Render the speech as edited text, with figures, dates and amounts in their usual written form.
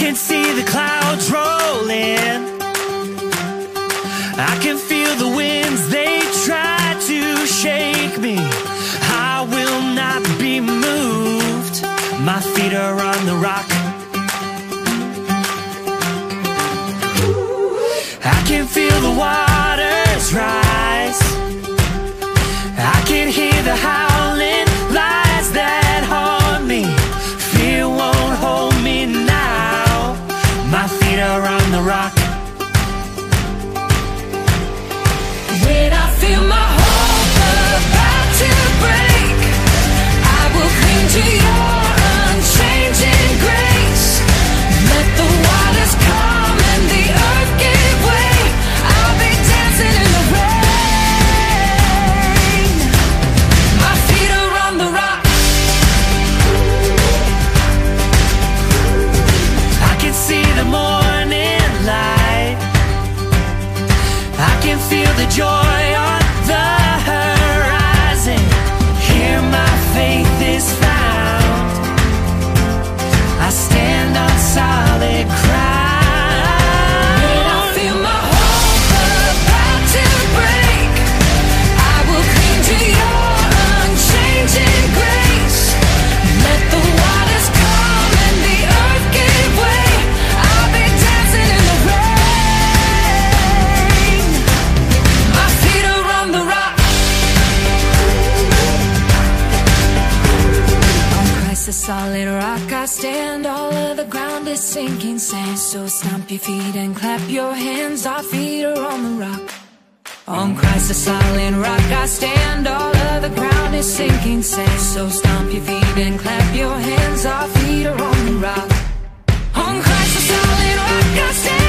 can see the clouds rolling. I can feel the winds, they try to shake me. I will not be moved. My feet are on the rock. I can feel the waters rise. I can hear the howling lies that haunt me. Fear won't hold me now. My feet are on the rock. When I feel my hope about to break, I will cling to your unchanging grace. Let the waters come and the earth give way. I'll be dancing in the rain. My feet are on the rock. I can see the morning light. I can feel the joy on the horizon. Here my faith is found. I stand on solid ground. When I feel my hope about to break, I will cling to your unchanging grace. Let the waters come and the earth give way. I'll be dancing in the rain. My feet are on the rock. On Christ the solid rock I stand. All of the ground is sinking sand. So stomp your feet and clap your hands. Our feet are on the rock. On Christ the solid rock I stand. All of the ground is sinking sand. So stomp your feet and clap your hands. Our feet are on the rock. On Christ the solid rock I stand.